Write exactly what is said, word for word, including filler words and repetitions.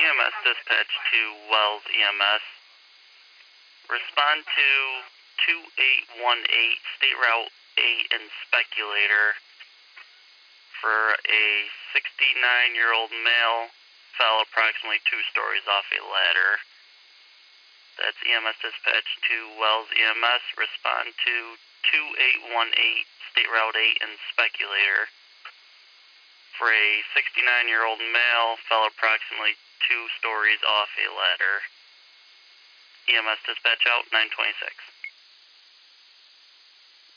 M S dispatch to Wells E M S. Respond to two eight one eight State Route eight in Speculator for a sixty-nine-year-old male fell approximately two stories off a ladder. That's E M S dispatch to Wells E M S. Respond to two eight one eight State Route eight in Speculator for a sixty-nine-year-old male fell approximately two stories off a ladder. E M S dispatch out, nine twenty-six.